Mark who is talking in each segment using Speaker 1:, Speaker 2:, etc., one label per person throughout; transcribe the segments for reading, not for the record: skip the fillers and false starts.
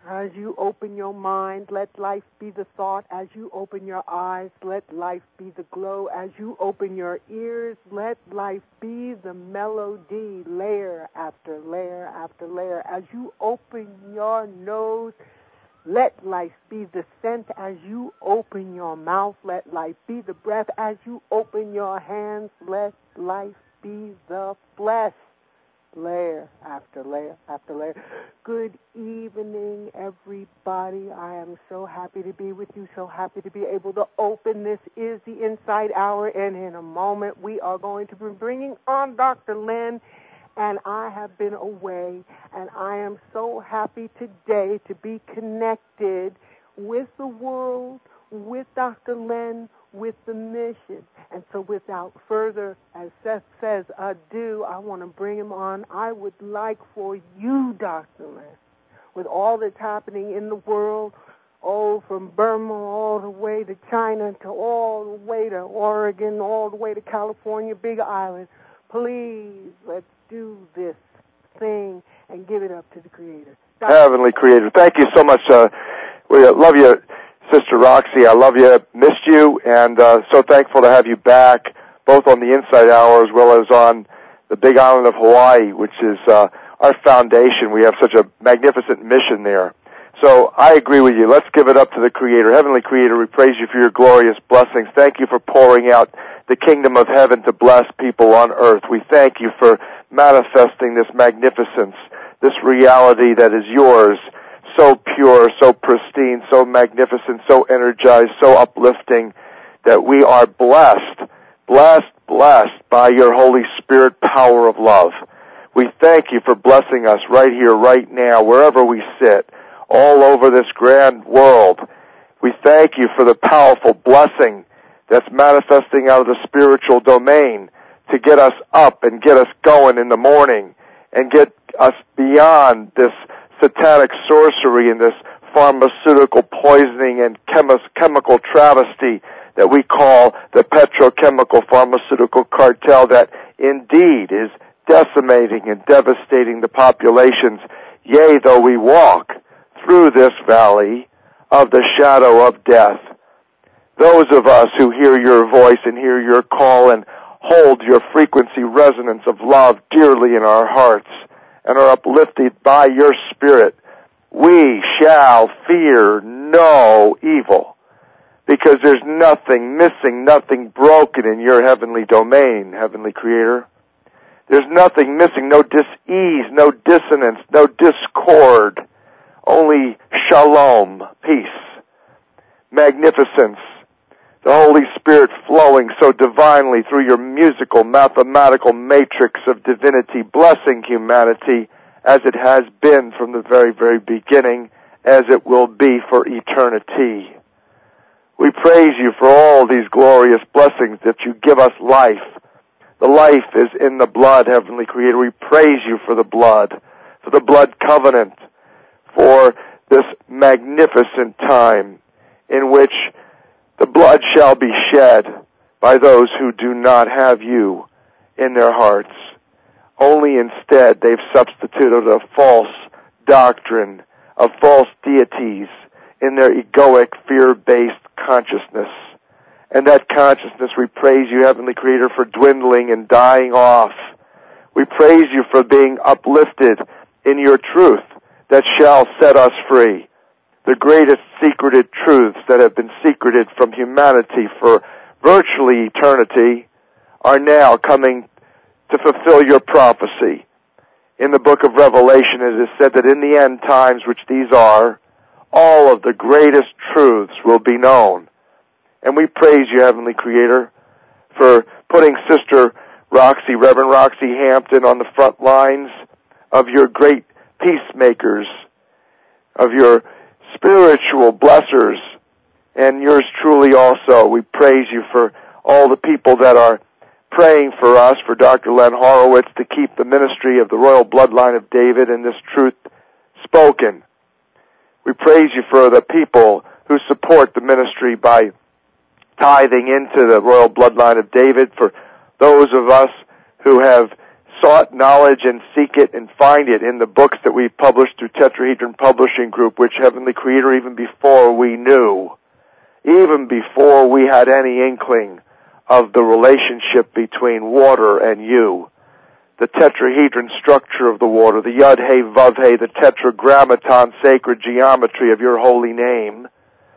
Speaker 1: As you open your mind, let life be the thought. As you open your eyes, let life be the glow. As you open your ears, let life be the melody, layer after layer after layer. As you open your nose, let life be the scent. As you open your mouth, let life be the breath. As you open your hands, let life be the flesh. Layer after layer after layer. Good evening, everybody. I am so happy to be with you, so happy to be able to open. This is the Insight Hour, and in a moment we are going to be bringing on Dr. Len, and I have been away, and I am so happy today to be connected with the world, with Dr. Len, with the mission. And so without further, as Seth says, ado, I want to bring him on. I would like for you, Dr. Len, with all that's happening in the world, from Burma all the way to China, to all the way to Oregon, all the way to California, Big Island, please, let's do this thing and give it up to the Creator.
Speaker 2: Heavenly Creator, thank you so much. We love you, Sister Roxy. I love you, missed you, and so thankful to have you back, both on the Insight Hour as well as on the Big Island of Hawaii, which is our foundation. We have such a magnificent mission there. So I agree with you. Let's give it up to the Creator. Heavenly Creator, we praise you for your glorious blessings. Thank you for pouring out the kingdom of heaven to bless people on earth. We thank you for manifesting this magnificence, this reality that is yours, so pure, so pristine, so magnificent, so energized, so uplifting, that we are blessed by your Holy Spirit power of love. We thank you for blessing us right here, right now, wherever we sit, all over this grand world. We thank you for the powerful blessing that's manifesting out of the spiritual domain to get us up and get us going in the morning and get us beyond this satanic sorcery and this pharmaceutical poisoning and chemical travesty that we call the petrochemical pharmaceutical cartel that indeed is decimating and devastating the populations. Yea, though we walk through this valley of the shadow of death, those of us who hear your voice and hear your call and hold your frequency resonance of love dearly in our hearts and are uplifted by your Spirit, we shall fear no evil, because there's nothing missing, nothing broken in your heavenly domain, Heavenly Creator. There's nothing missing, no dis-ease, no dissonance, no discord, only shalom, peace, magnificence, the Holy Spirit flowing so divinely through your musical, mathematical matrix of divinity, blessing humanity as it has been from the very, very beginning, as it will be for eternity. We praise you for all these glorious blessings that you give us life. The life is in the blood, Heavenly Creator. We praise you for the blood covenant, for this magnificent time in which the blood shall be shed by those who do not have you in their hearts. Only instead they've substituted a false doctrine of false deities in their egoic, fear-based consciousness. And that consciousness, we praise you, Heavenly Creator, for dwindling and dying off. We praise you for being uplifted in your truth that shall set us free. The greatest secreted truths that have been secreted from humanity for virtually eternity are now coming to fulfill your prophecy. In the book of Revelation, it is said that in the end times, which these are, all of the greatest truths will be known. And we praise you, Heavenly Creator, for putting Sister Roxy, Reverend Roxy Hampton, on the front lines of your great peacemakers, of your spiritual blessers, and yours truly also. We praise you for all the people that are praying for us, for Dr. Len Horowitz, to keep the ministry of the royal bloodline of David and this truth spoken. We praise you for the people who support the ministry by tithing into the royal bloodline of David, for those of us who have sought knowledge and seek it and find it in the books that we've published through Tetrahedron Publishing Group, which Heavenly Creator, even before we knew, even before we had any inkling of the relationship between water and you, the tetrahedron structure of the water, the Yud He Vav He, the tetragrammaton sacred geometry of your holy name.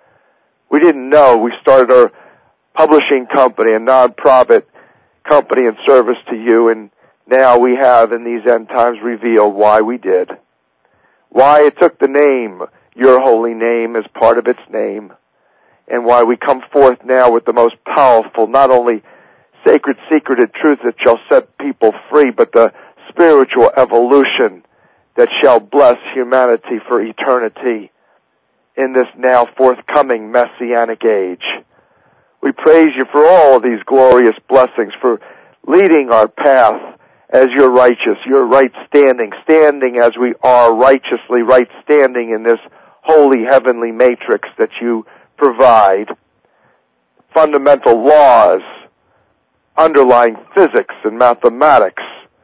Speaker 2: We didn't know. We started our publishing company, a non-profit company in service to you, and now we have in these end times revealed why we did. Why it took the name, your holy name, as part of its name, and why we come forth now with the most powerful, not only sacred, secreted truth that shall set people free, but the spiritual evolution that shall bless humanity for eternity in this now forthcoming messianic age. We praise you for all of these glorious blessings, for leading our path as you're righteous, you're right standing as we are righteously right standing in this holy heavenly matrix that you provide. Fundamental laws, underlying physics and mathematics,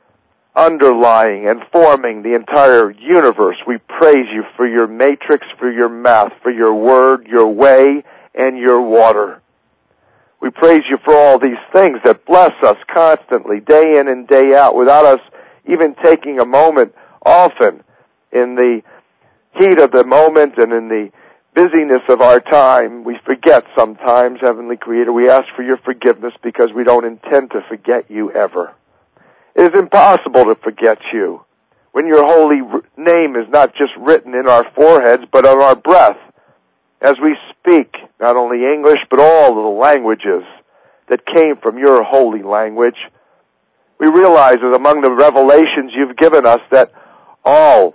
Speaker 2: underlying and forming the entire universe. We praise you for your matrix, for your math, for your word, your way, and your water. We praise you for all these things that bless us constantly, day in and day out, without us even taking a moment. Often, in the heat of the moment and in the busyness of our time, we forget sometimes, Heavenly Creator. We ask for your forgiveness because we don't intend to forget you ever. It is impossible to forget you when your holy name is not just written in our foreheads, but on our breath, as we speak not only English, but all of the languages that came from your holy language. We realize that among the revelations you've given us that all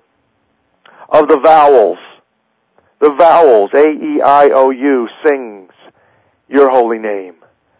Speaker 2: of the vowels, A-E-I-O-U, sings your holy name.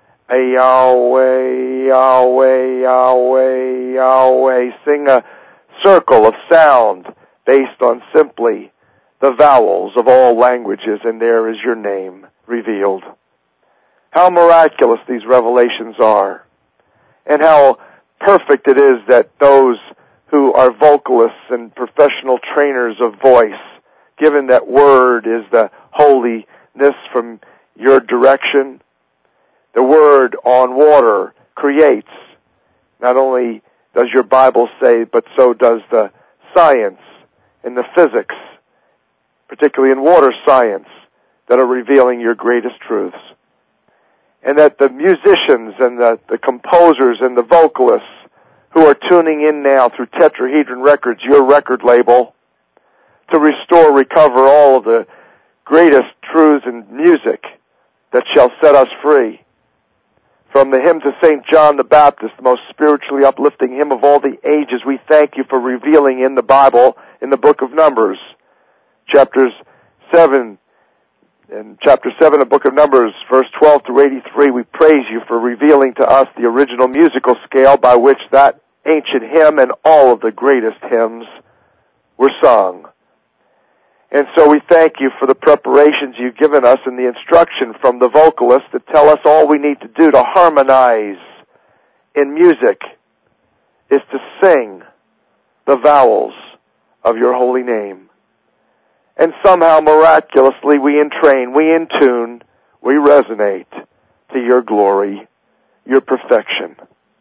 Speaker 2: Yahweh, Yahweh, Yahweh, Yahweh. Sing a circle of sound based on simply the vowels of all languages, and there is your name revealed. How miraculous these revelations are, and how perfect it is that those who are vocalists and professional trainers of voice, given that word is the holiness from your direction, the word on water creates. Not only does your Bible say, but so does the science and the physics, particularly in water science, that are revealing your greatest truths. And that the musicians and the composers and the vocalists who are tuning in now through Tetrahedron Records, your record label, to restore, recover all of the greatest truths in music that shall set us free. From the hymn to St. John the Baptist, the most spiritually uplifting hymn of all the ages, we thank you for revealing in the Bible, in the book of Numbers, chapter 7 of the book of Numbers, verse 12 through 83, we praise you for revealing to us the original musical scale by which that ancient hymn and all of the greatest hymns were sung. And so we thank you for the preparations you've given us and the instruction from the vocalists that tell us all we need to do to harmonize in music is to sing the vowels of your holy name. And somehow, miraculously, we entrain, we intune, we resonate to your glory, your perfection.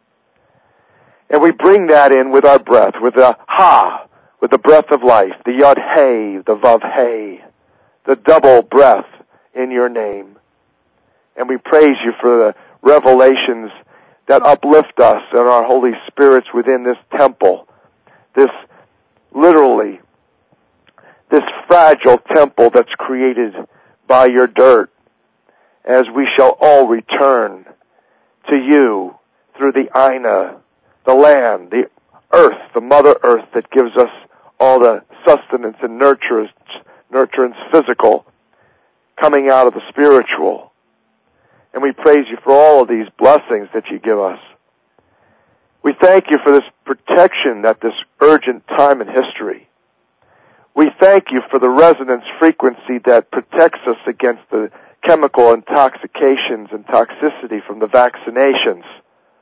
Speaker 2: And we bring that in with our breath, with the ha, with the breath of life, the Yod He, the Vav He, the double breath in your name. And we praise you for the revelations that uplift us and our holy spirits within this temple, this fragile temple that's created by your dirt, as we shall all return to you through the Aina, the land, the earth, the Mother Earth that gives us all the sustenance and nurturance physical coming out of the spiritual. And we praise you for all of these blessings that you give us. We thank you for this protection at this urgent time in history. We thank you for the resonance frequency that protects us against the chemical intoxications and toxicity from the vaccinations.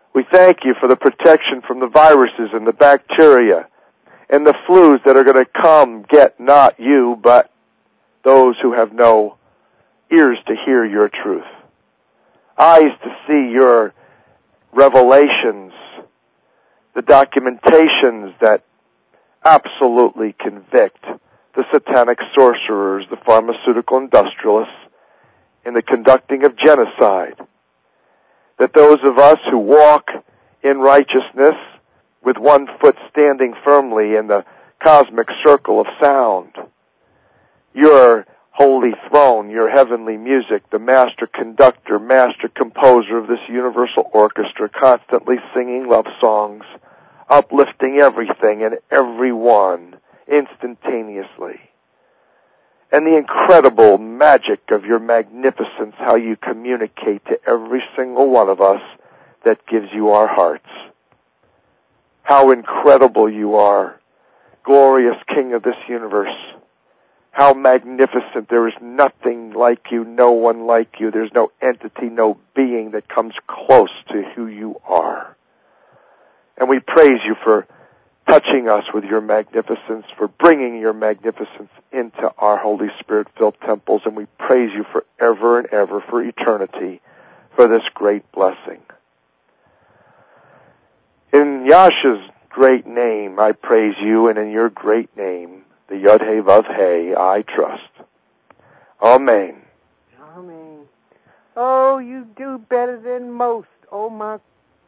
Speaker 2: We thank you for the protection from the viruses and the bacteria and the flus that are going to come get not you, but those who have no ears to hear your truth, eyes to see your revelations, the documentations that absolutely convict the satanic sorcerers, the pharmaceutical industrialists, in the conducting of genocide. That those of us who walk in righteousness with one foot standing firmly in the cosmic circle of sound, your holy throne, your heavenly music, the master conductor, master composer of this universal orchestra, constantly singing love songs, uplifting everything and everyone instantaneously. And the incredible magic of your magnificence, how you communicate to every single one of us that gives you our hearts. How incredible you are, glorious King of this universe. How magnificent. There is nothing like you, no one like you. There's no entity, no being that comes close to who you are. And we praise you for touching us with your magnificence, for bringing your magnificence into our Holy Spirit-filled temples, and we praise you forever and ever, for eternity, for this great blessing. In Yasha's great name, I praise you, and in your great name, the Yud-Hey Vav-Hey, I trust. Amen.
Speaker 1: Amen. Oh, you do better than most. Oh, my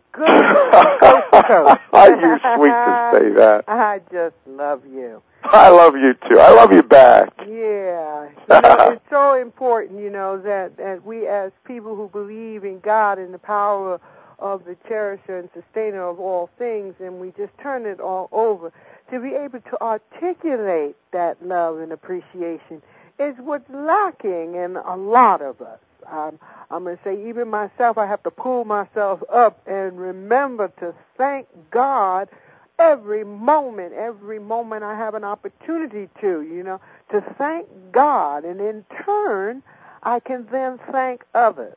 Speaker 1: goodness.
Speaker 2: You're sweet to say that.
Speaker 1: I just love you.
Speaker 2: I love you, too. I love you back.
Speaker 1: Yeah. It's so important, that we as people who believe in God and the power of the cherisher and sustainer of all things, and we just turn it all over, to be able to articulate that love and appreciation is what's lacking in a lot of us. I'm going to say, even myself, I have to pull myself up and remember to thank God every moment I have an opportunity to thank God. And in turn, I can then thank others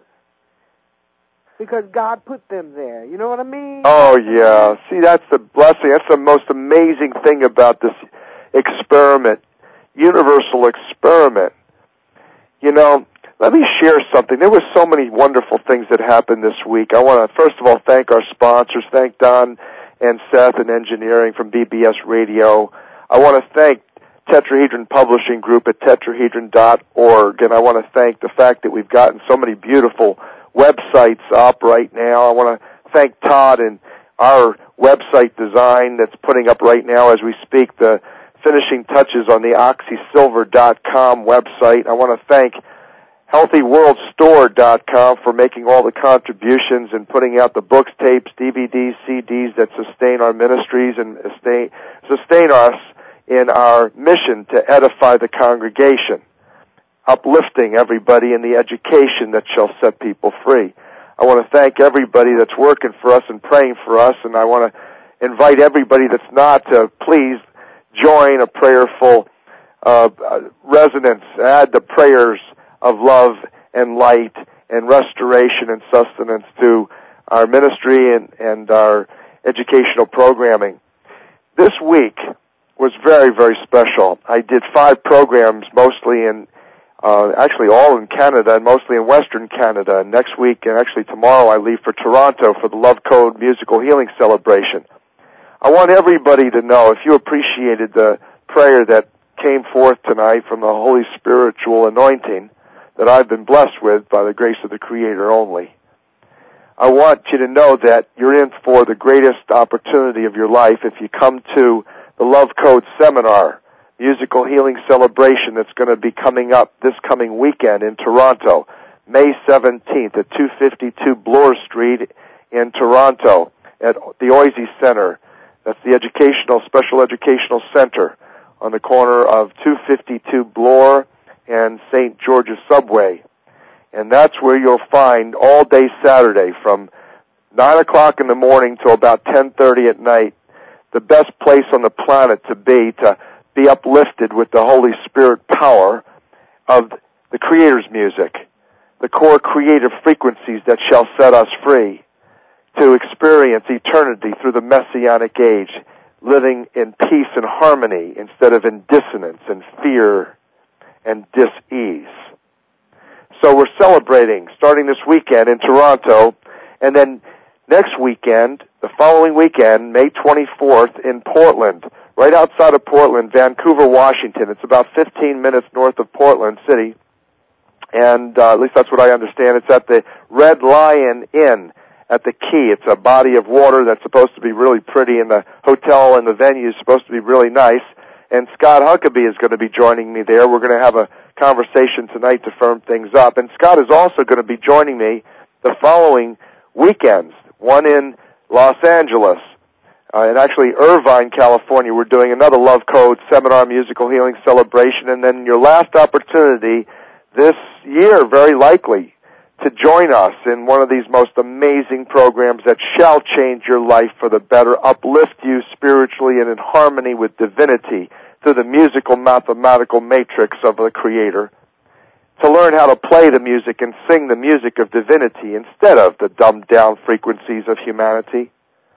Speaker 1: because God put them there. You know what I mean?
Speaker 2: Oh, yeah. See, that's the blessing. That's the most amazing thing about this experiment, universal experiment. Let me share something. There were so many wonderful things that happened this week. I want to, first of all, thank our sponsors. Thank Don and Seth in engineering from BBS Radio. I want to thank Tetrahedron Publishing Group at tetrahedron.org, and I want to thank the fact that we've gotten so many beautiful websites up right now. I want to thank Todd and our website design that's putting up right now as we speak the finishing touches on the oxysilver.com website. I want to thank HealthyWorldStore.com for making all the contributions and putting out the books, tapes, DVDs, CDs that sustain our ministries and sustain us in our mission to edify the congregation, uplifting everybody in the education that shall set people free. I want to thank everybody that's working for us and praying for us, and I want to invite everybody that's not to please join a prayerful resonance. Add the prayers of love and light and restoration and sustenance to our ministry and our educational programming. This week was very, very special. I did 5 programs, mostly in, actually all in Canada and mostly in Western Canada. And next week, and actually tomorrow, I leave for Toronto for the Love Code Musical Healing Celebration. I want everybody to know, if you appreciated the prayer that came forth tonight from the Holy Spiritual Anointing that I've been blessed with by the grace of the Creator only, I want you to know that you're in for the greatest opportunity of your life if you come to the Love Code Seminar, Musical Healing Celebration, that's going to be coming up this coming weekend in Toronto, May 17th at 252 Bloor Street in Toronto at the Oisey Center. That's the Special Educational Center on the corner of 252 Bloor and St. George's Subway. And that's where you'll find all day Saturday from 9 o'clock in the morning till about 10:30 at night, the best place on the planet to be uplifted with the Holy Spirit power of the Creator's music, the core creative frequencies that shall set us free. to experience eternity through the Messianic age, living in peace and harmony instead of in dissonance and fear and dis-ease. So we're celebrating starting this weekend in Toronto, and then next weekend, the following weekend, May 24th, in Portland, right outside of Portland, Vancouver, Washington. It's about 15 minutes north of Portland City, and at least that's what I understand. It's at the Red Lion Inn at the Key. It's a body of water that's supposed to be really pretty, and the hotel and the venue is supposed to be really nice. And Scott Huckabee is going to be joining me there. We're going to have a conversation tonight to firm things up. And Scott is also going to be joining me the following weekends, one in Los Angeles, and actually Irvine, California. We're doing another Love Code seminar, musical healing celebration, and then your last opportunity this year, very likely, to join us in one of these most amazing programs that shall change your life for the better, uplift you spiritually and in harmony with divinity through the musical mathematical matrix of the Creator, to learn how to play the music and sing the music of divinity instead of the dumbed-down frequencies of humanity,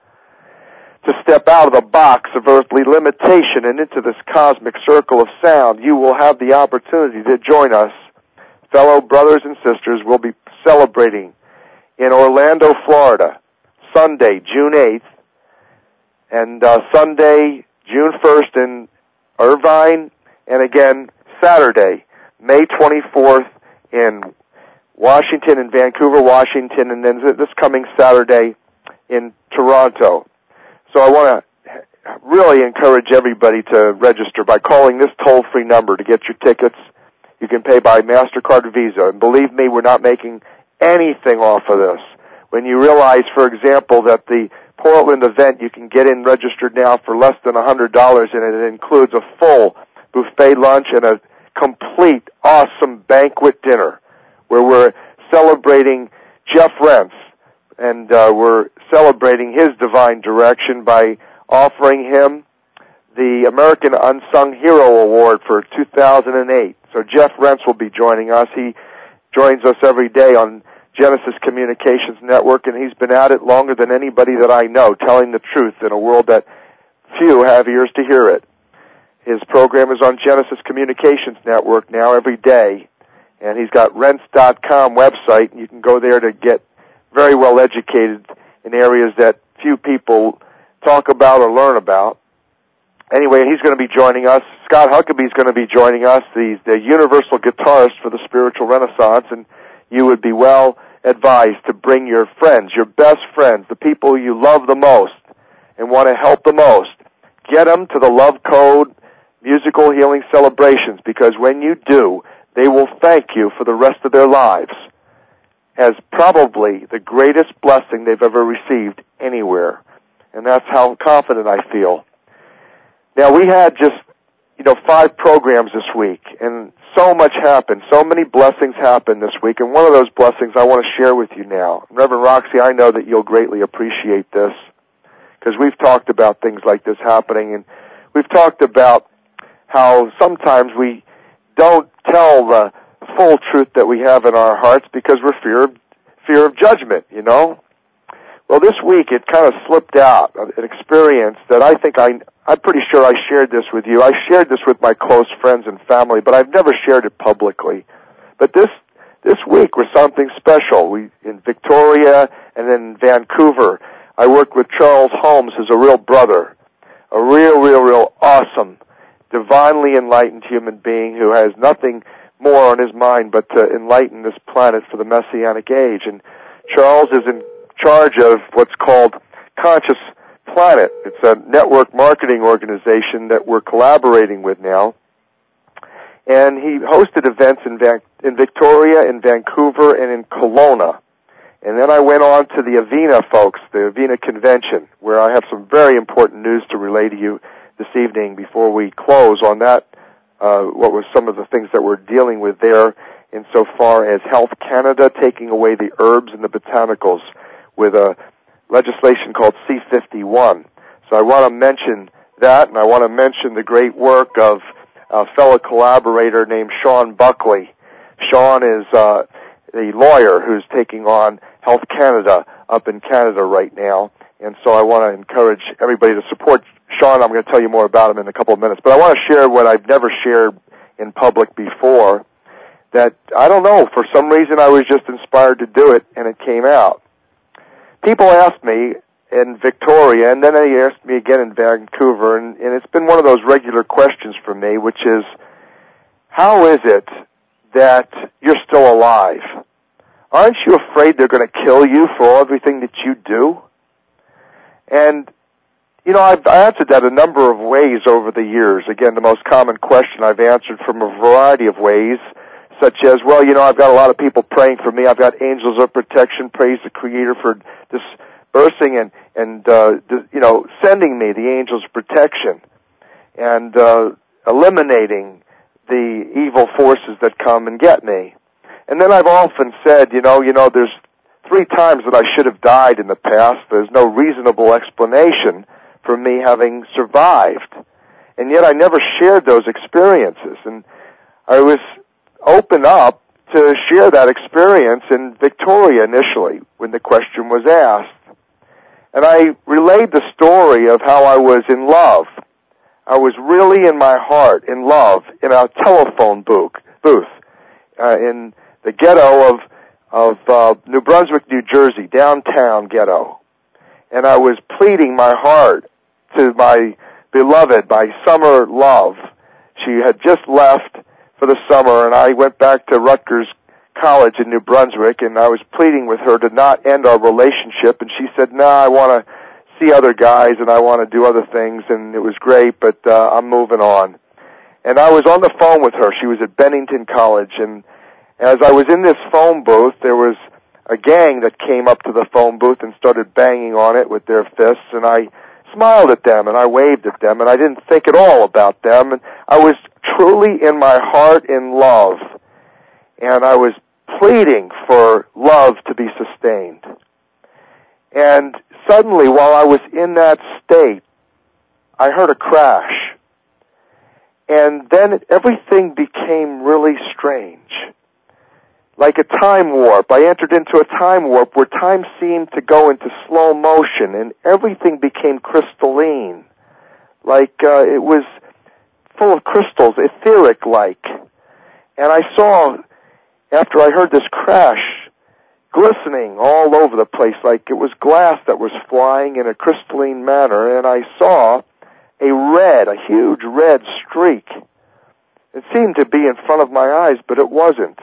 Speaker 2: to step out of the box of earthly limitation and into this cosmic circle of sound. You will have the opportunity to join us. Fellow brothers and sisters will be celebrating in Orlando, Florida, Sunday, June 8th, and Sunday, June 1st in Irvine, and again, Saturday, May 24th in Washington, in Vancouver, Washington, and then this coming Saturday in Toronto. So I want to really encourage everybody to register by calling this toll-free number to get your tickets. You can pay by MasterCard or Visa. And believe me, we're not making anything off of this. When you realize, for example, that the Portland event, you can get in registered now for less than $100, and it includes a full buffet lunch and a complete awesome banquet dinner where we're celebrating Jeff Rentz, and we're celebrating his divine direction by offering him the American Unsung Hero Award for 2008. So Jeff Rentz will be joining us. He joins us every day on Genesis Communications Network, and he's been at it longer than anybody that I know, telling the truth in a world that few have ears to hear it. His program is on Genesis Communications Network now every day, and he's got Rents.com website, and you can go there to get very well educated in areas that few people talk about or learn about. Anyway, he's going to be joining us. Scott Huckabee is going to be joining us, the universal guitarist for the spiritual renaissance, and you would be well advised to bring your friends, your best friends, the people you love the most and want to help the most. Get them to the Love Code musical healing celebrations, because when you do, they will thank you for the rest of their lives as probably the greatest blessing they've ever received anywhere. And that's how confident I feel. Now, we had just, 5 programs this week, and so much happened. So many blessings happened this week, and one of those blessings I want to share with you now. Reverend Roxy, I know that you'll greatly appreciate this, because we've talked about things like this happening, and we've talked about how sometimes we don't tell the full truth that we have in our hearts because we're fear of judgment, Well, this week it kind of slipped out, an experience that I think I'm pretty sure I shared this with you. I shared this with my close friends and family, but I've never shared it publicly. But this week was something special. In Victoria and in Vancouver, I worked with Charles Holmes, who's a real brother, a real awesome, divinely enlightened human being who has nothing more on his mind but to enlighten this planet for the Messianic age. And Charles is in charge of what's called Conscious Planet. It's a network marketing organization that we're collaborating with now. And he hosted events in Victoria, in Vancouver, and in Kelowna. And then I went on to the Avena folks, the Avena convention, where I have some very important news to relay to you this evening before we close on that, what was some of the things that we're dealing with there insofar as Health Canada taking away the herbs and the botanicals with a legislation called C-51. So I want to mention that, and I want to mention the great work of a fellow collaborator named Sean Buckley. Sean is the lawyer who's taking on Health Canada up in Canada right now. And so I want to encourage everybody to support Sean. I'm going to tell you more about him in a couple of minutes. But I want to share what I've never shared in public before, that, I don't know, for some reason I was just inspired to do it, and it came out. People asked me in Victoria, and then they asked me again in Vancouver, and it's been one of those regular questions for me, which is, how is it that you're still alive? Aren't you afraid they're going to kill you for everything that you do? And, you know, I've answered that a number of ways over the years. Again, the most common question I've answered from a variety of ways, such as, well, you know, I've got a lot of people praying for me. I've got angels of protection. Praise the Creator for dispersing and you know, sending me the angels of protection and eliminating the evil forces that come and get me. And then I've often said, you know, there's 3 times that I should have died in the past. There's no reasonable explanation for me having survived. And yet I never shared those experiences. And I was open up to share that experience in Victoria initially when the question was asked. And I relayed the story of how I was in love. I was really in my heart in love in a telephone booth in the ghetto of New Brunswick, New Jersey, downtown ghetto. And I was pleading my heart to my beloved, my summer love. She had just left for the summer, and I went back to Rutgers College in New Brunswick, and I was pleading with her to not end our relationship, and she said, no, I want to see other guys, and I want to do other things, and it was great, but I'm moving on. And I was on the phone with her. She was at Bennington College, and as I was in this phone booth, there was a gang that came up to the phone booth and started banging on it with their fists, and I smiled at them, and I waved at them, and I didn't think at all about them, and I was truly in my heart in love, and I was pleading for love to be sustained. And suddenly, while I was in that state, I heard a crash, and then everything became really strange. Like a time warp. I entered into a time warp where time seemed to go into slow motion, and everything became crystalline. Like it was full of crystals, etheric-like. And I saw, after I heard this crash, glistening all over the place, like it was glass that was flying in a crystalline manner, and I saw a huge red streak. It seemed to be in front of my eyes, but it wasn't.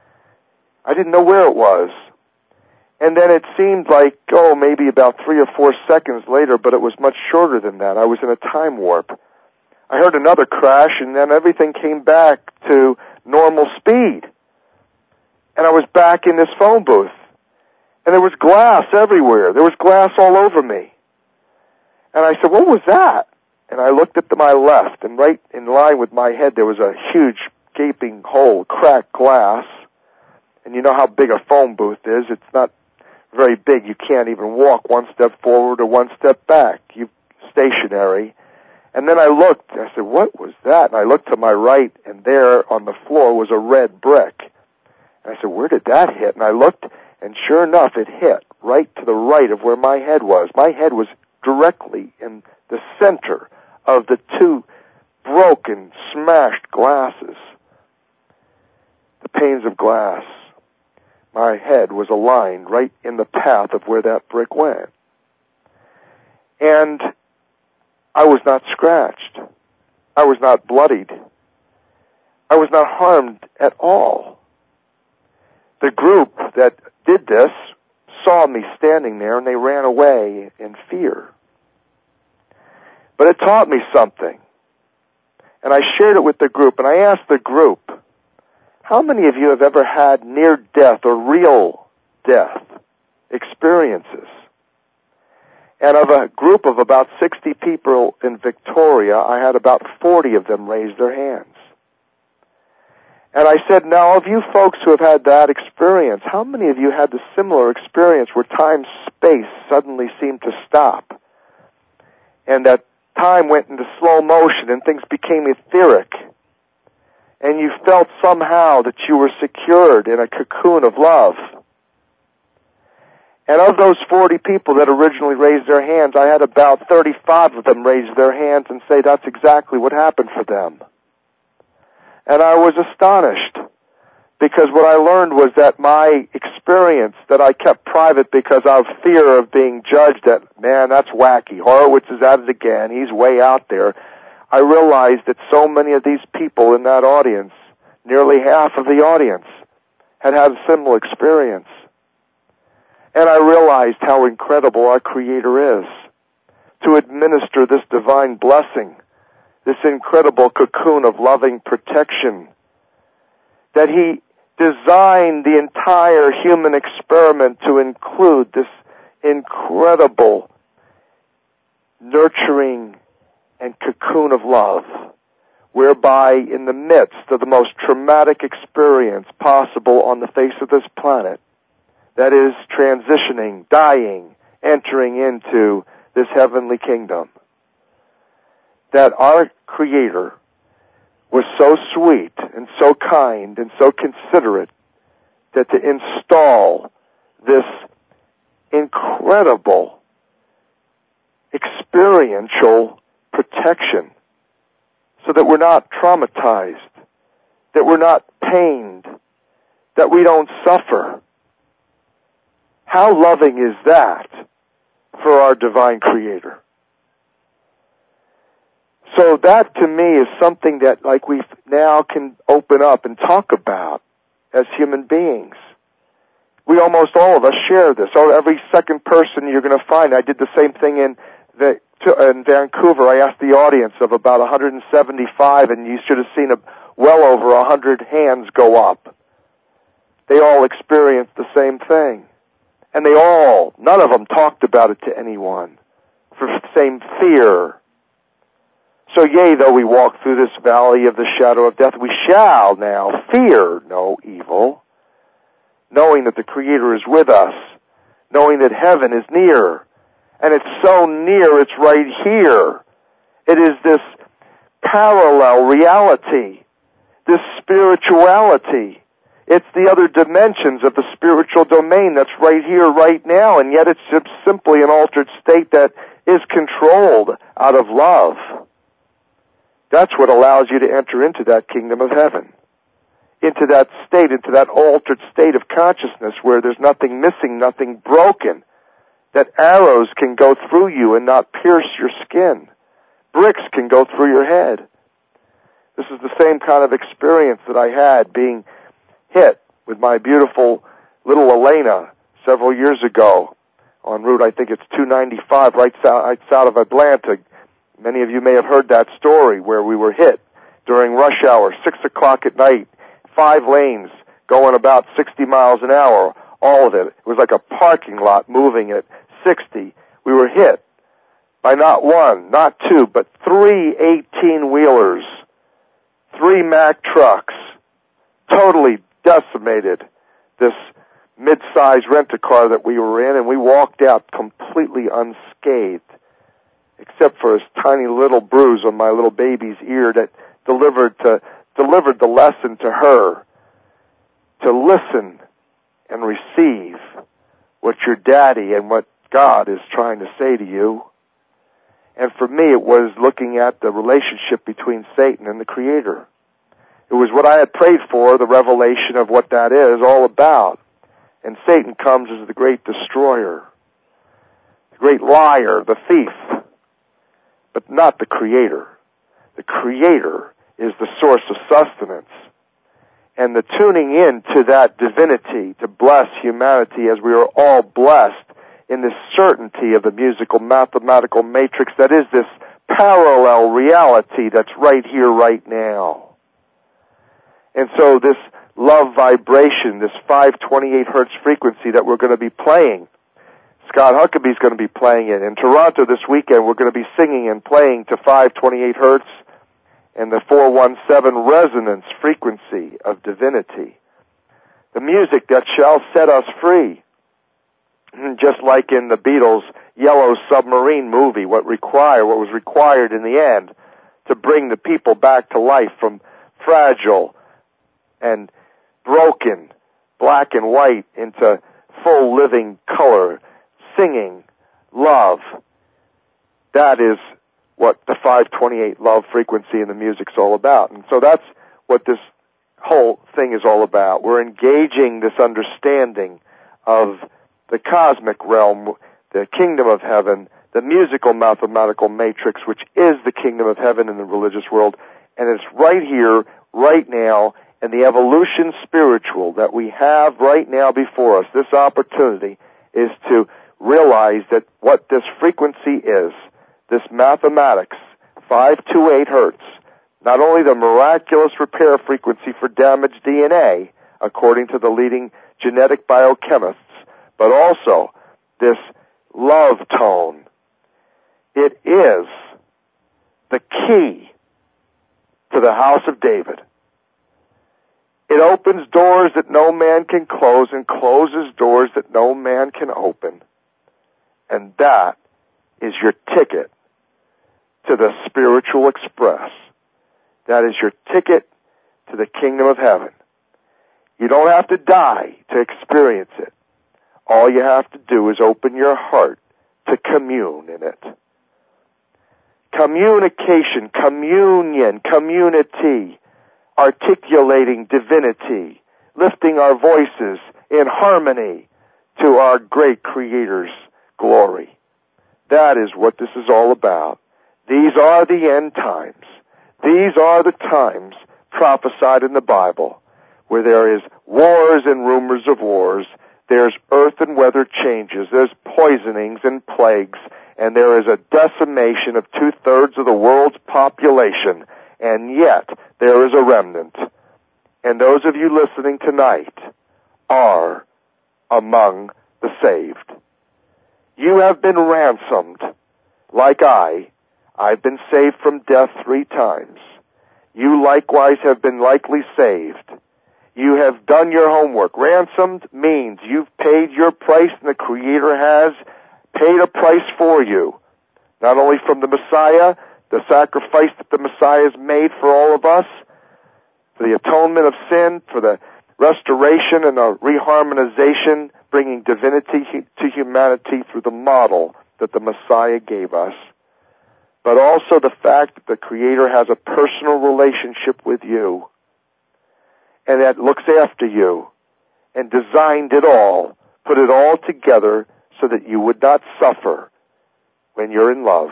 Speaker 2: I didn't know where it was. And then it seemed like, maybe about 3 or 4 seconds later, but it was much shorter than that. I was in a time warp. I heard another crash, and then everything came back to normal speed. And I was back in this phone booth. And there was glass everywhere. There was glass all over me. And I said, what was that? And I looked at my left, and right in line with my head, there was a huge gaping hole, cracked glass. And you know how big a phone booth is. It's not very big. You can't even walk 1 step forward or 1 step back. You're stationary. And then I looked, and I said, what was that? And I looked to my right, and there on the floor was a red brick. And I said, where did that hit? And I looked, and sure enough, it hit right to the right of where my head was. My head was directly in the center of the 2 broken, smashed glasses. The panes of glass. My head was aligned right in the path of where that brick went. And I was not scratched. I was not bloodied. I was not harmed at all. The group that did this saw me standing there, and they ran away in fear. But it taught me something. And I shared it with the group, and I asked the group, how many of you have ever had near-death or real death experiences? And of a group of about 60 people in Victoria, I had about 40 of them raise their hands. And I said, now, of you folks who have had that experience, how many of you had the similar experience where time-space suddenly seemed to stop? And that time went into slow motion and things became etheric. And you felt somehow that you were secured in a cocoon of love. And of those 40 people that originally raised their hands, I had about 35 of them raise their hands and say that's exactly what happened for them. And I was astonished, because what I learned was that my experience that I kept private because of fear of being judged, that, man, that's wacky, Horowitz is at it again, he's way out there. I realized that so many of these people in that audience, nearly half of the audience, had had a similar experience. And I realized how incredible our Creator is to administer this divine blessing, this incredible cocoon of loving protection, that He designed the entire human experiment to include this incredible nurturing and cocoon of love, whereby in the midst of the most traumatic experience possible on the face of this planet, that is transitioning, dying, entering into this heavenly kingdom, that our Creator was so sweet and so kind and so considerate that to install this incredible experiential protection so that we're not traumatized, that we're not pained, that we don't suffer. How loving is that for our divine Creator? So that to me is something that we now can open up and talk about as human beings. We almost all of us share this. Every second person you're going to find. I did the same thing in Vancouver. I asked the audience of about 175, and you should have seen well over 100 hands go up. They all experienced the same thing. And none of them talked about it to anyone for the same fear. So yea, though we walk through this valley of the shadow of death, we shall now fear no evil, knowing that the Creator is with us, knowing that heaven is near. And it's so near, it's right here. It is this parallel reality, this spirituality. It's the other dimensions of the spiritual domain that's right here, right now, and yet it's just simply an altered state that is controlled out of love. That's what allows you to enter into that kingdom of heaven, into that state, into that altered state of consciousness where there's nothing missing, nothing broken, that arrows can go through you and not pierce your skin. Bricks can go through your head. This is the same kind of experience that I had being hit with my beautiful little Elena several years ago on route, I think it's 295, right south of Atlanta. Many of you may have heard that story where we were hit during rush hour, 6 o'clock at night, 5 lanes going about 60 miles an hour, all of it. It was like a parking lot moving at 60. We were hit by not one, not two, but 3 18-wheelers, 3 Mack trucks, totally decimated this mid-size rent-a-car that we were in, and we walked out completely unscathed, except for a tiny little bruise on my little baby's ear that delivered the lesson to her to listen and receive what your daddy and what God is trying to say to you. And for me, it was looking at the relationship between Satan and the Creator. It was what I had prayed for, the revelation of what that is all about. And Satan comes as the great destroyer, the great liar, the thief, but not the Creator. The Creator is the source of sustenance. And the tuning in to that divinity to bless humanity as we are all blessed in this certainty of the musical mathematical matrix that is this parallel reality that's right here, right now. And so this love vibration, this 528 hertz frequency that we're going to be playing, Scott Huckabee's going to be playing it. In Toronto this weekend, we're going to be singing and playing to 528 hertz and the 417 resonance frequency of divinity. The music that shall set us free. Just like in the Beatles' Yellow Submarine movie, what was required in the end to bring the people back to life from fragile and broken black and white into full living color, singing, love. That is what the 528 love frequency in the music's all about. And so that's what this whole thing is all about. We're engaging this understanding of the cosmic realm, the kingdom of heaven, the musical mathematical matrix, which is the kingdom of heaven in the religious world, and it's right here, right now, and the evolution spiritual that we have right now before us. This opportunity is to realize that what this frequency is, this mathematics, 528 hertz, not only the miraculous repair frequency for damaged DNA, according to the leading genetic biochemists, but also this love tone. It is the key to the house of David. It opens doors that no man can close and closes doors that no man can open. And that is your ticket to the spiritual express. That is your ticket to the kingdom of heaven. You don't have to die to experience it. All you have to do is open your heart to commune in it. Communication, communion, community, articulating divinity, lifting our voices in harmony to our great Creator's glory. That is what this is all about. These are the end times. These are the times prophesied in the Bible, where there is wars and rumors of wars, there's earth and weather changes, there's poisonings and plagues, and there is a decimation of 2/3 of the world's population, and yet there is a remnant. And those of you listening tonight are among the saved. You have been ransomed, like I've been saved from death 3 times. You likewise have been likely saved. You have done your homework. Ransomed means you've paid your price, and the Creator has paid a price for you. Not only from the Messiah, the sacrifice that the Messiah has made for all of us, for the atonement of sin, for the restoration and the reharmonization, bringing divinity to humanity through the model that the Messiah gave us, but also the fact that the Creator has a personal relationship with you, and that looks after you, and designed it all, put it all together so that you would not suffer when you're in love.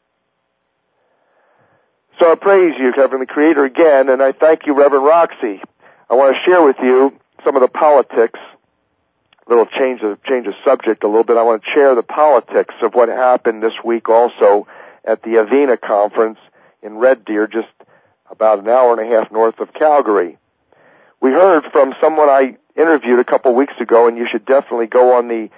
Speaker 2: So I praise you, Heavenly Creator, again, and I thank you, Reverend Roxy. I want to share with you some of the politics, a little change of subject a little bit. I want to share the politics of what happened this week also at the Avena conference in Red Deer, just about an hour and a half north of Calgary. We heard from someone I interviewed a couple weeks ago, and you should definitely go on the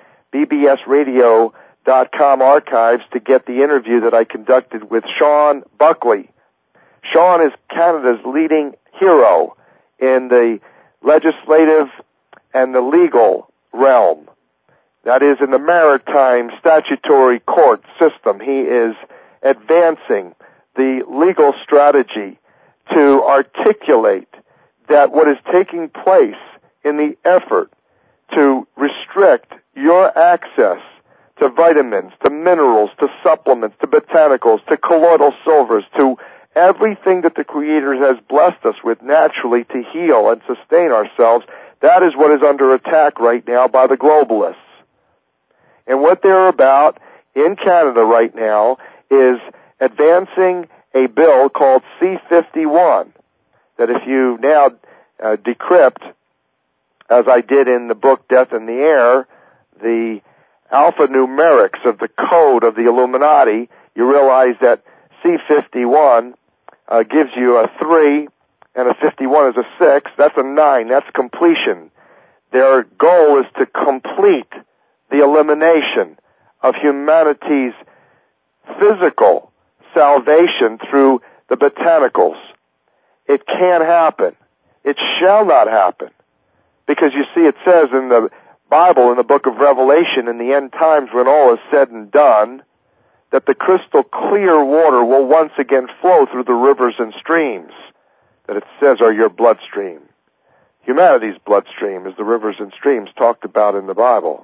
Speaker 2: bbsradio.com archives to get the interview that I conducted with Sean Buckley. Sean is Canada's leading hero in the legislative and the legal realm. That is, in the maritime statutory court system. He is advancing the legal strategy to articulate that what is taking place in the effort to restrict your access to vitamins, to minerals, to supplements, to botanicals, to colloidal silvers, to everything that the Creator has blessed us with naturally to heal and sustain ourselves, that is what is under attack right now by the globalists. And what they're about in Canada right now is advancing a bill called C-51, that if you now decrypt, as I did in the book Death in the Air, the alphanumerics of the code of the Illuminati, you realize that C-51 gives you a 3, and a 51 is a 6. That's a 9. That's completion. Their goal is to complete the elimination of humanity's physical salvation through the botanicals. It can't happen. It shall not happen. Because you see, it says in the Bible, in the book of Revelation, in the end times when all is said and done, that the crystal clear water will once again flow through the rivers and streams that it says are your bloodstream. humanity's bloodstream, as the rivers and streams talked about in the Bible.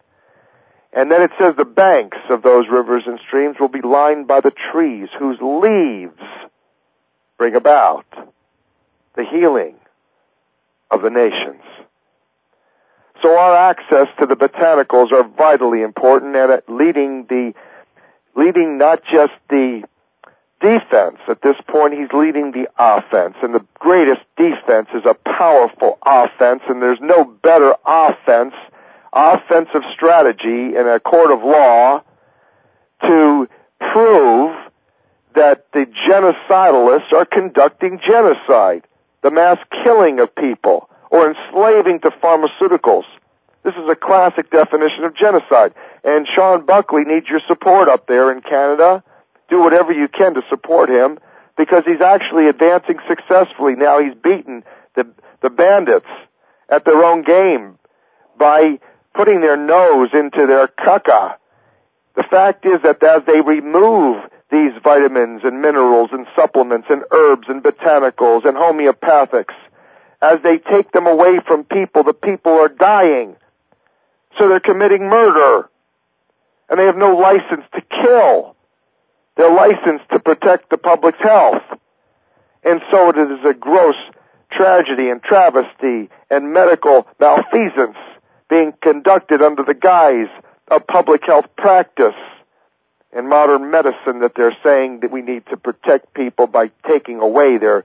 Speaker 2: And then it says the banks of those rivers and streams will be lined by the trees whose leaves bring about the healing of the nations. So our access to the botanicals are vitally important, and leading not just the defense. At this point, he's leading the offense, and the greatest defense is a powerful offense, and there's no better offensive strategy in a court of law to prove that the genocidalists are conducting genocide, the mass killing of people, or enslaving to pharmaceuticals. This is a classic definition of genocide. And Sean Buckley needs your support up there in Canada. Do whatever you can to support him, because he's actually advancing successfully. Now he's beaten the bandits at their own game by putting their nose into their caca. The fact is that as they remove these vitamins and minerals and supplements and herbs and botanicals and homeopathics, as they take them away from people, the people are dying. So they're committing murder. And they have no license to kill. They're licensed to protect the public's health. And so it is a gross tragedy and travesty and medical malfeasance being conducted under the guise of public health practice and modern medicine, that they're saying that we need to protect people by taking away their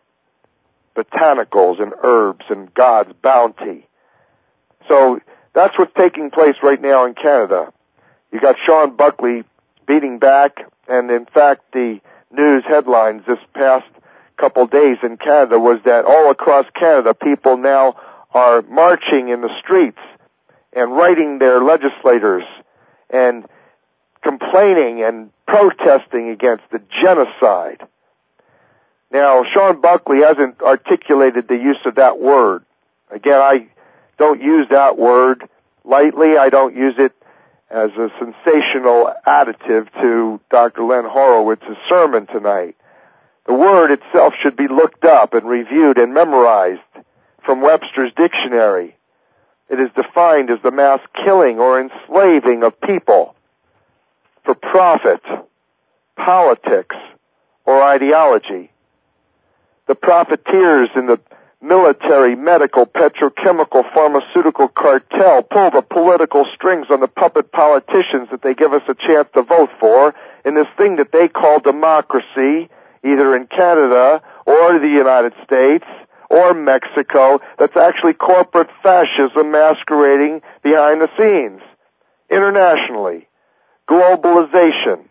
Speaker 2: botanicals and herbs and God's bounty. So that's what's taking place right now in Canada. You got Sean Buckley beating back, and in fact the news headlines this past couple days in Canada was that all across Canada people now are marching in the streets and writing their legislators and complaining and protesting against the genocide. Now, Sean Buckley hasn't articulated the use of that word. Again, I don't use that word lightly. I don't use it as a sensational additive to Dr. Len Horowitz's sermon tonight. The word itself should be looked up and reviewed and memorized from Webster's dictionary. It is defined as the mass killing or enslaving of people for profit, politics, or ideology. The profiteers in the military, medical, petrochemical, pharmaceutical cartel pull the political strings on the puppet politicians that they give us a chance to vote for in this thing that they call democracy, either in Canada or the United States or Mexico. That's actually corporate fascism masquerading behind the scenes. Internationally, globalization.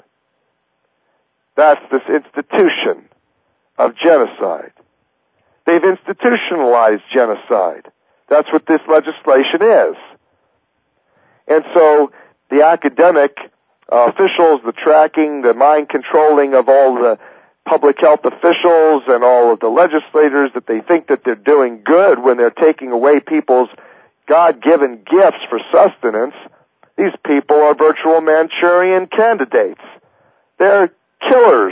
Speaker 2: That's this institution of genocide. They've institutionalized genocide. That's what this legislation is. And so the academic officials, the tracking, the mind controlling of all the public health officials and all of the legislators, that they think that they're doing good when they're taking away people's God-given gifts for sustenance, these people are virtual Manchurian candidates. They're killers.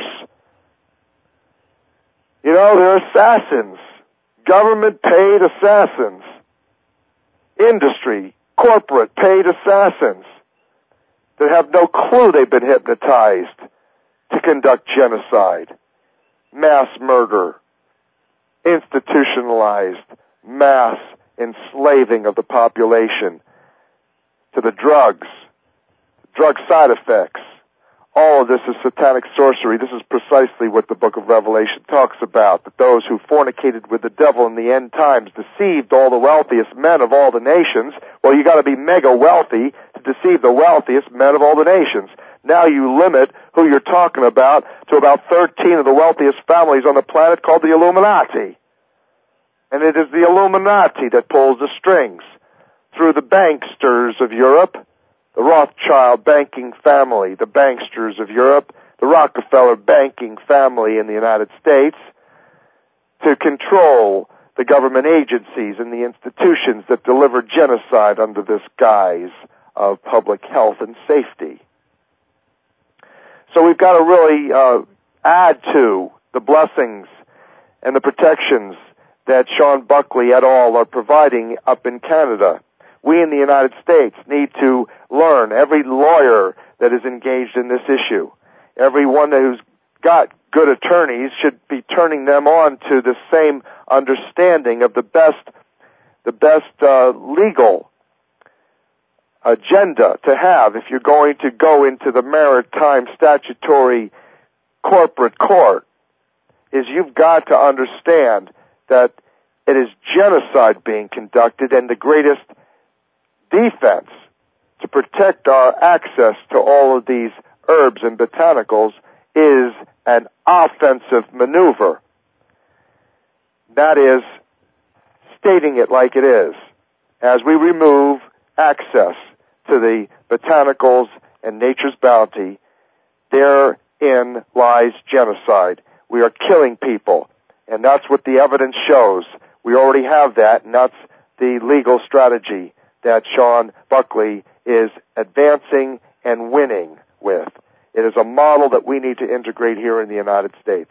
Speaker 2: You know, they're assassins. Government-paid assassins. Industry, corporate paid assassins that have no clue they've been hypnotized to conduct genocide, mass murder, institutionalized mass enslaving of the population to the drugs, drug side effects. All of this is satanic sorcery. This is precisely what the book of Revelation talks about, that those who fornicated with the devil in the end times deceived all the wealthiest men of all the nations. Well, you got to be mega wealthy to deceive the wealthiest men of all the nations. Now you limit who you're talking about to about 13 of the wealthiest families on the planet, called the Illuminati. And it is the Illuminati that pulls the strings through the banksters of Europe, the Rothschild banking family, the banksters of Europe, the Rockefeller banking family in the United States, to control the government agencies and the institutions that deliver genocide under this guise of public health and safety. So we've got to really add to the blessings and the protections that Sean Buckley et al. Are providing up in Canada. We in the United States need to learn, every lawyer that is engaged in this issue, everyone who's got good attorneys should be turning them on to the same understanding of the best legal agenda to have if you're going to go into the maritime statutory corporate court, is you've got to understand that it is genocide being conducted, and the greatest defense to protect our access to all of these herbs and botanicals is an offensive maneuver. That is stating it like it is. As we remove access to the botanicals and nature's bounty, therein lies genocide. We are killing people, and that's what the evidence shows. We already have that, and that's the legal strategy that Sean Buckley is advancing and winning with. It is a model that we need to integrate here in the United States.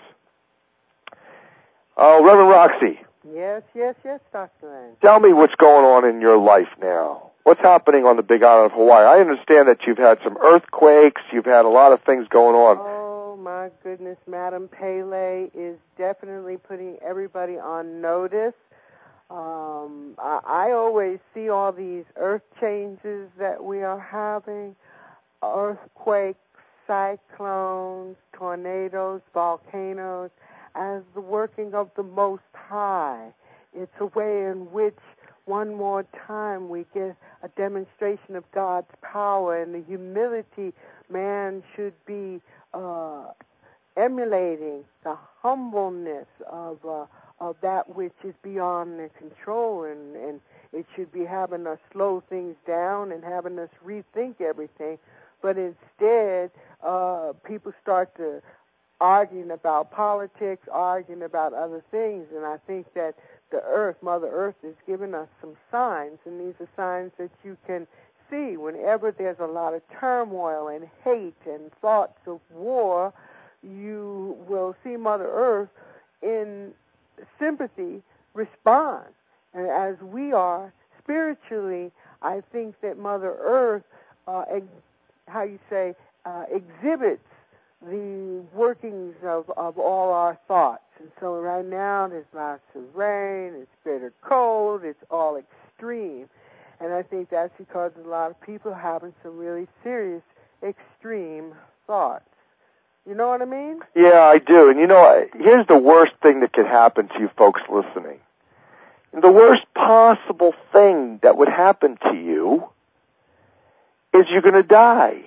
Speaker 2: Reverend Roxy.
Speaker 1: Yes, Dr. Lane.
Speaker 2: Tell me what's going on in your life now. What's happening on the Big Island of Hawaii? I understand that you've had some earthquakes, you've had a lot of things going on.
Speaker 1: Oh, my goodness. Madam Pele is definitely putting everybody on notice. I always see all these earth changes that we are having, earthquakes, cyclones, tornadoes, volcanoes, as the working of the Most High. It's a way in which one more time we get a demonstration of God's power and the humility man should be emulating, the humbleness of that which is beyond their control, and it should be having us slow things down and having us rethink everything. But instead, people start to arguing about politics, arguing about other things, and I think that the earth, Mother Earth, is giving us some signs, and these are signs that you can see. Whenever there's a lot of turmoil and hate and thoughts of war, you will see Mother Earth in sympathy respond. And as we are spiritually, I think that Mother Earth, exhibits the workings of all our thoughts. And so right now there's lots of rain, it's bitter cold, it's all extreme. And I think that's because a lot of people having some really serious extreme thoughts. You know what I mean?
Speaker 2: Yeah, I do. And here's the worst thing that could happen to you folks listening. The worst possible thing that would happen to you is you're going to die.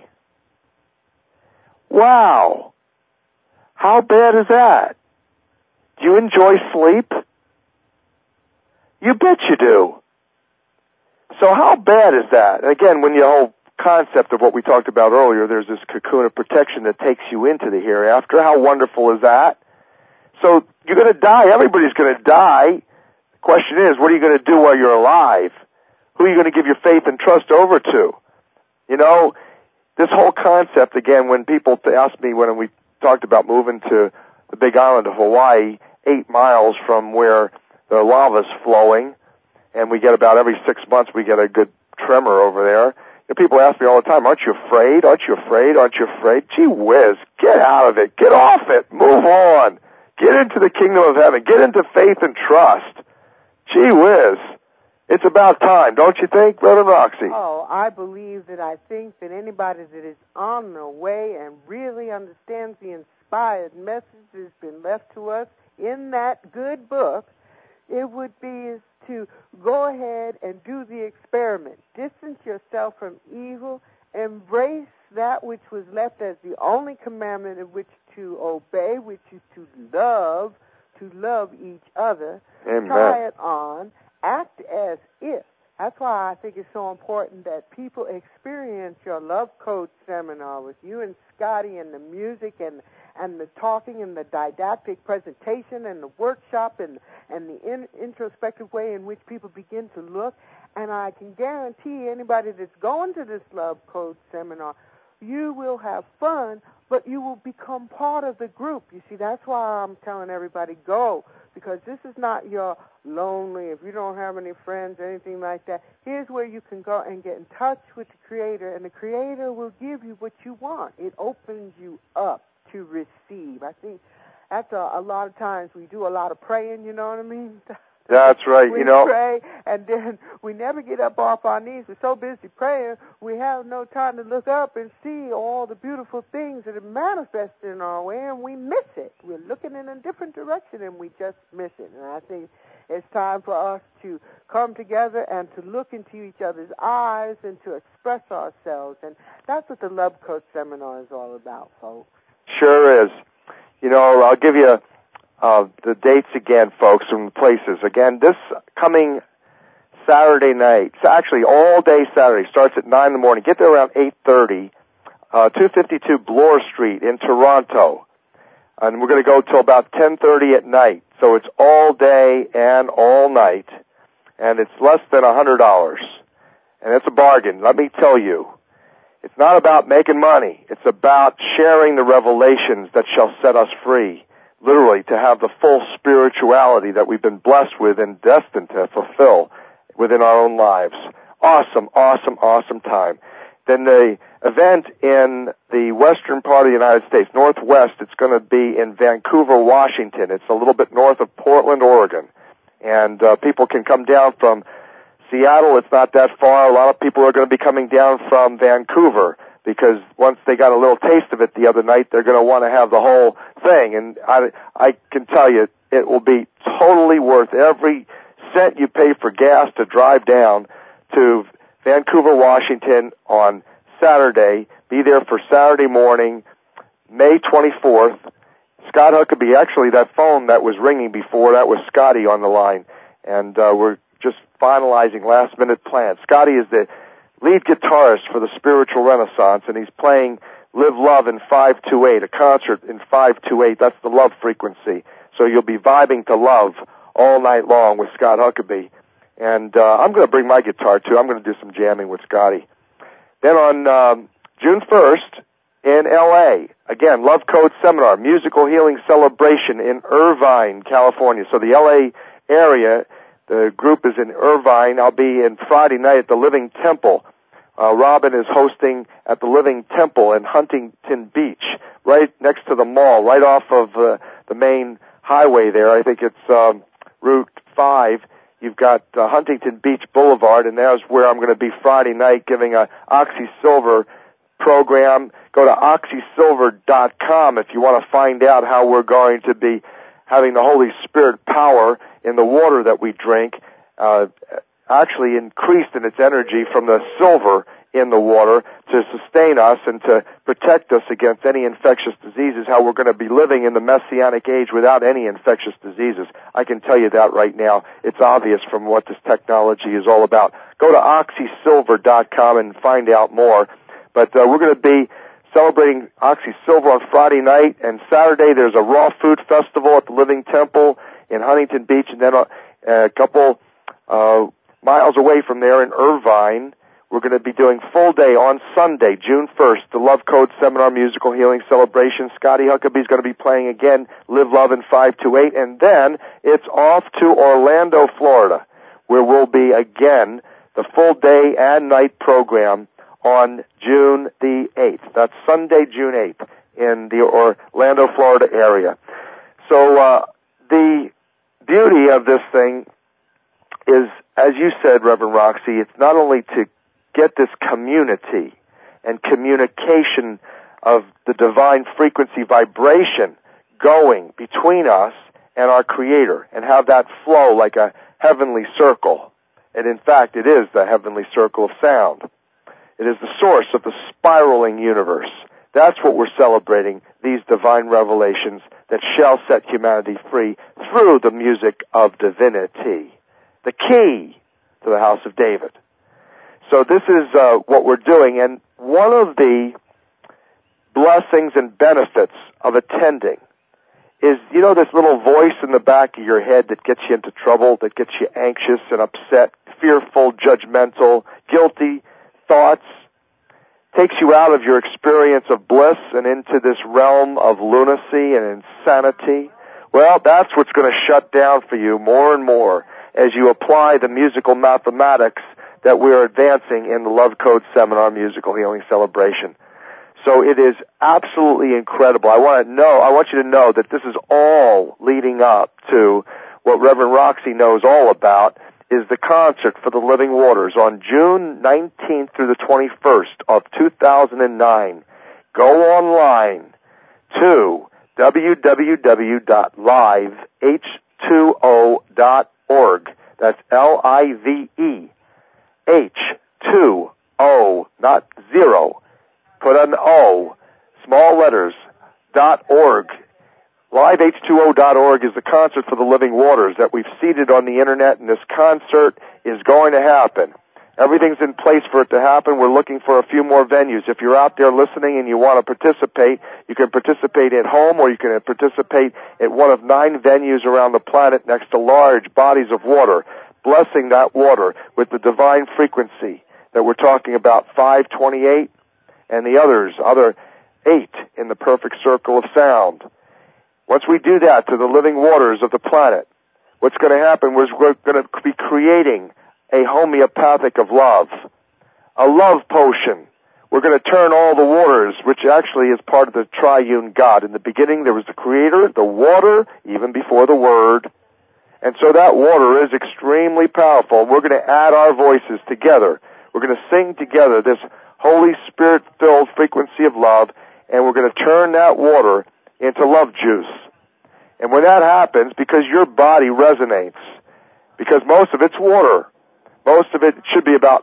Speaker 2: Wow. How bad is that? Do you enjoy sleep? You bet you do. So how bad is that? And again, when the whole concept of what we talked about earlier, there's this cocoon of protection that takes you into the hereafter. How wonderful is that? So you're going to die. Everybody's going to die. The question is, what are you going to do while you're alive? Who are you going to give your faith and trust over to? This whole concept, again, when people ask me when we talked about moving to the Big Island of Hawaii, 8 miles from where the lava's flowing, and we get about every 6 months we get a good tremor over there. People ask me all the time, aren't you afraid? Aren't you afraid? Aren't you afraid? Gee whiz, get out of it. Get off it. Move on. Get into the kingdom of heaven. Get into faith and trust. Gee whiz. It's about time, don't you think, Reverend Roxy?
Speaker 1: Oh, I think that anybody that is on the way and really understands the inspired message that has been left to us in that good book, it would be to go ahead and do the experiment. Distance yourself from evil. Embrace that which was left as the only commandment of which to obey, which is to love each other.
Speaker 2: Amen.
Speaker 1: Try it on. Act as if. That's why I think it's so important that people experience your Love Code seminar with you and Scotty, and the music and the talking and the didactic presentation and the workshop and the introspective way in which people begin to look. And I can guarantee anybody that's going to this Love Code seminar, you will have fun, but you will become part of the group. You see, that's why I'm telling everybody, go because this is not your lonely, if you don't have any friends or anything like that. Here's where you can go and get in touch with the Creator, and the Creator will give you what you want. It opens you up to receive. I think that's a lot of times we do a lot of praying, you know what I mean?
Speaker 2: That's right.
Speaker 1: We pray, and then we never get up off our knees. We're so busy praying, we have no time to look up and see all the beautiful things that are manifested in our way, and we miss it. We're looking in a different direction, and we just miss it. And I think it's time for us to come together and to look into each other's eyes and to express ourselves. And that's what the Love Coach Seminar is all about, folks.
Speaker 2: Sure is. You know, I'll give you the dates again, folks, and the places. Again, this coming Saturday night, actually all day Saturday, starts at 9 in the morning. Get there around 8:30, 252 Bloor Street in Toronto. And we're going to go till about 10:30 at night. So it's all day and all night. And it's less than $100. And it's a bargain, let me tell you. It's not about making money. It's about sharing the revelations that shall set us free. Literally, to have the full spirituality that we've been blessed with and destined to fulfill within our own lives. Awesome, awesome, awesome time. Then the event in the western part of the United States, Northwest, it's going to be in Vancouver, Washington. It's a little bit north of Portland, Oregon. And people can come down from Seattle. It's not that far. A lot of people are going to be coming down from Vancouver, because once they got a little taste of it the other night, they're going to want to have the whole thing. And I can tell you, it will be totally worth every cent you pay for gas to drive down to Vancouver, Washington on Saturday. Be there for Saturday morning, May 24th. Scott Huckabee, actually that phone that was ringing before, that was Scotty on the line. And we're just finalizing last-minute plans. Scotty is the lead guitarist for the Spiritual Renaissance, and he's playing Live Love in 528, a concert in 528. That's the love frequency. So you'll be vibing to love all night long with Scott Huckabee. And I'm going to bring my guitar, too. I'm going to do some jamming with Scotty. Then on June 1st in L.A., again, Love Code Seminar, Musical Healing Celebration in Irvine, California. So the L.A. area, the group is in Irvine. I'll be in Friday night at the Living Temple. Robin is hosting at the Living Temple in Huntington Beach, right next to the mall, right off of the main highway there. I think it's Route 5. You've got Huntington Beach Boulevard, and there's where I'm going to be Friday night giving a Oxy Silver program. Go to oxysilver.com if you want to find out how we're going to be having the Holy Spirit power in the water that we drink, actually increased in its energy from the silver in the water to sustain us and to protect us against any infectious diseases, how we're going to be living in the Messianic age without any infectious diseases. I can tell you that right now. It's obvious from what this technology is all about. Go to oxysilver.com and find out more. But we're going to be celebrating Oxy Silver on Friday night, and Saturday there's a Raw Food Festival at the Living Temple in Huntington Beach, and then a couple miles away from there in Irvine, we're going to be doing full day on Sunday, June 1st, the Love Code Seminar Musical Healing Celebration. Scotty Huckabee's going to be playing again, Live Love in 528, and then it's off to Orlando, Florida, where we'll be again the full day and night program on June the 8th. That's Sunday, June 8th, in the Orlando, Florida area. So the beauty of this thing is, as you said, Reverend Roxy, it's not only to get this community and communication of the divine frequency vibration going between us and our Creator and have that flow like a heavenly circle. And in fact, it is the heavenly circle of sound. It is the source of the spiraling universe. That's what we're celebrating, these divine revelations that shall set humanity free through the music of divinity, the key to the house of David. So this is what we're doing, and one of the blessings and benefits of attending is, you know, this little voice in the back of your head that gets you into trouble, that gets you anxious and upset, fearful, judgmental, guilty thoughts, takes you out of your experience of bliss and into this realm of lunacy and insanity. Well, that's what's going to shut down for you more and more as you apply the musical mathematics that we're advancing in the Love Code Seminar Musical Healing Celebration. So it is absolutely incredible. I want you to know that this is all leading up to what Reverend Roxy knows all about, is the concert for the Living Waters on June 19th through the 21st of 2009. Go online to www.live h2o.org. That's LIVE H2O, not zero. Put an O, small letters, .org. LiveH2O.org is the concert for the Living Waters that we've seeded on the Internet, and this concert is going to happen. Everything's in place for it to happen. We're looking for a few more venues. If you're out there listening and you want to participate, you can participate at home or you can participate at one of 9 venues around the planet next to large bodies of water, blessing that water with the divine frequency that we're talking about, 528, and the other 8 in the perfect circle of sound. Once we do that to the living waters of the planet, what's going to happen is we're going to be creating a homeopathic of love, a love potion. We're going to turn all the waters, which actually is part of the triune God. In the beginning, there was the Creator, the water, even before the Word. And so that water is extremely powerful. We're going to add our voices together. We're going to sing together this Holy Spirit-filled frequency of love, and we're going to turn that water into love juice. And when that happens, because your body resonates, because most of it's water, most of it should be about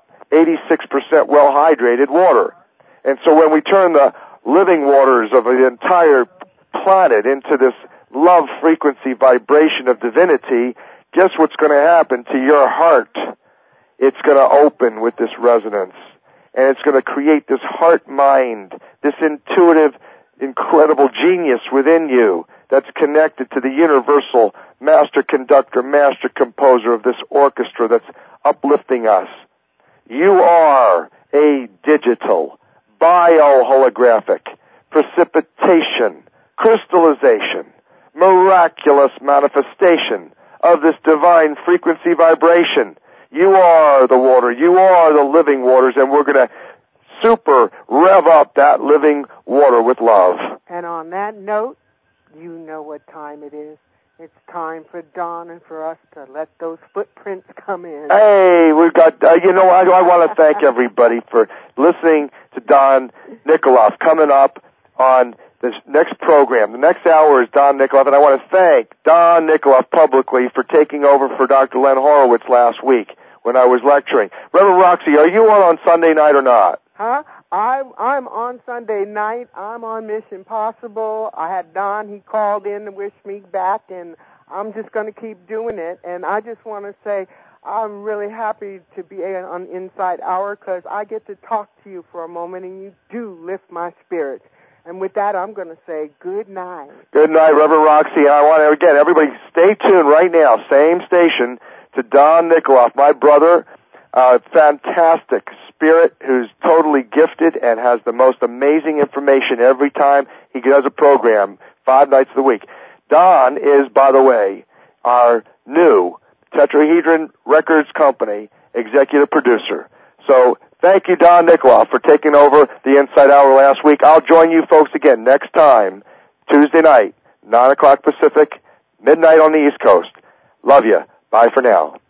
Speaker 2: 86% well-hydrated water. And so when we turn the living waters of the entire planet into this love frequency vibration of divinity, guess what's going to happen to your heart? It's going to open with this resonance. And it's going to create this heart-mind, this intuitive, incredible genius within you that's connected to the universal master conductor, master composer of this orchestra that's uplifting us. You are a digital, bio-holographic, precipitation, crystallization, miraculous manifestation of this divine frequency vibration. You are the water. You are the living waters, and we're going to super rev up that living water with love.
Speaker 1: And on that note, you know what time it is. It's time for Don and for us to let those footprints come in.
Speaker 2: Hey, we've got, I want to thank everybody for listening to Don Nikoloff coming up on this next program. The next hour is Don Nikoloff, and I want to thank Don Nikoloff publicly for taking over for Dr. Len Horowitz last week when I was lecturing. Reverend Roxy, are you on Sunday night or not?
Speaker 1: Huh? I'm on Sunday night. I'm on Mission Possible. I had Don. He called in to wish me back, and I'm just going to keep doing it. And I just want to say I'm really happy to be on Inside Hour because I get to talk to you for a moment, and you do lift my spirits. And with that, I'm going to say good night. Good
Speaker 2: night, Reverend Roxy. And I want to, again, everybody stay tuned right now, same station, to Don Nikoloff, my brother, fantastic spirit who's totally gifted and has the most amazing information every time he does a program, 5 nights of the week. Don is, by the way, our new Tetrahedron Records Company executive producer. So thank you, Don Nikoloff, for taking over the Inside Hour last week. I'll join you folks again next time, Tuesday night, 9 o'clock Pacific, midnight on the East Coast. Love you. Bye for now.